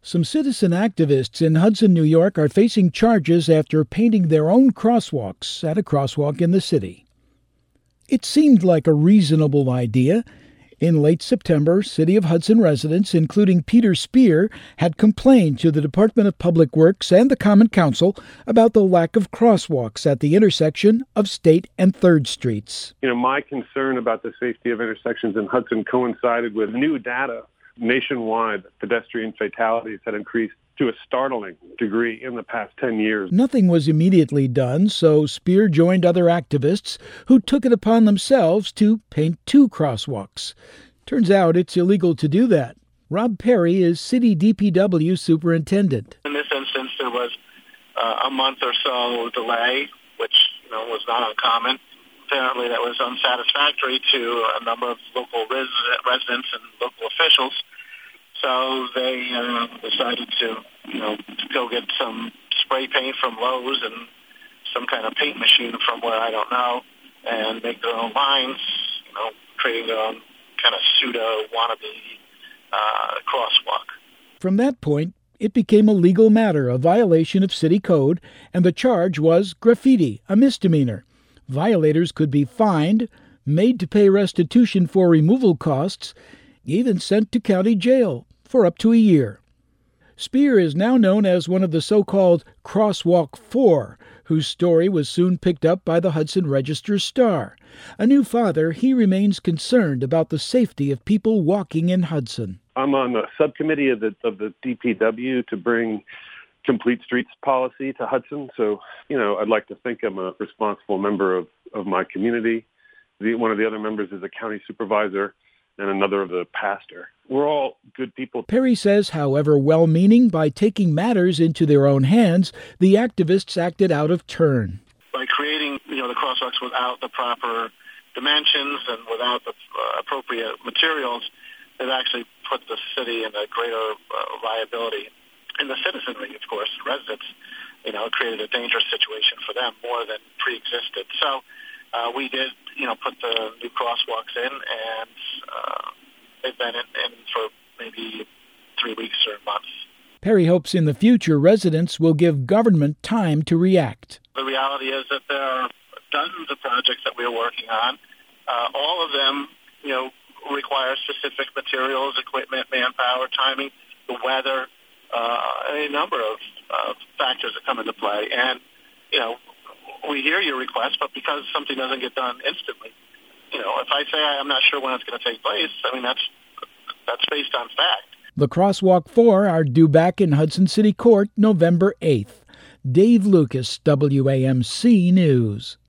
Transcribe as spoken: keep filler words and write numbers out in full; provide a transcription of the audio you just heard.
Some citizen activists in Hudson, New York are facing charges after painting their own crosswalks at a crosswalk in the city. It seemed like a reasonable idea. In late September, City of Hudson residents, including Peter Speer, had complained to the Department of Public Works and the Common Council about the lack of crosswalks at the intersection of State and third Streets. You know, my concern about the safety of intersections in Hudson coincided with new data nationwide that pedestrian fatalities had increased to a startling degree in the past ten years. Nothing was immediately done, so Speer joined other activists who took it upon themselves to paint two crosswalks. Turns out it's illegal to do that. Rob Perry is City D P W superintendent. In this instance, there was uh, a month or so delay, which you know was not uncommon. Apparently, that was unsatisfactory to a number of local res- residents and local officials. So they uh, decided to, you know, to go get some spray paint from Lowe's and some kind of paint machine from where I don't know, and make their own lines, you know, creating their own kind of pseudo wannabe uh, crosswalk. From that point, it became a legal matter, a violation of city code, and the charge was graffiti, a misdemeanor. Violators could be fined, made to pay restitution for removal costs, even sent to county jail for up to a year. Speer is now known as one of the so-called Crosswalk Four, whose story was soon picked up by the Hudson Register-Star. A new father, he remains concerned about the safety of people walking in Hudson. I'm on the subcommittee of the of the D P W to bring complete streets policy to Hudson. So, you know, I'd like to think I'm a responsible member of, of my community. The, one of the other members is a county supervisor and another of the pastor. We're all good people. Perry says, however well-meaning, by taking matters into their own hands, the activists acted out of turn. By creating, you know, the crosswalks without the proper dimensions and without the uh, appropriate materials, it actually put the city in a greater uh, liability. And the citizenry, of course, residents, you know, created a dangerous situation for them more than pre-existed. So uh, we did, you know, put the new crosswalks in, and uh, they've been in, in for maybe three weeks or months. Perry hopes in the future residents will give government time to react. The reality is that there are dozens of projects that we are working on. Uh, all of them, you know, require specific materials, equipment, manpower, timing, the weather, Uh, a number of uh, factors that come into play. And, you know, we hear your request, but because something doesn't get done instantly, you know, if I say I'm not sure when it's going to take place, I mean, that's that's based on fact. The Crosswalk Four are due back in Hudson City Court November eighth. Dave Lucas, W A M C News.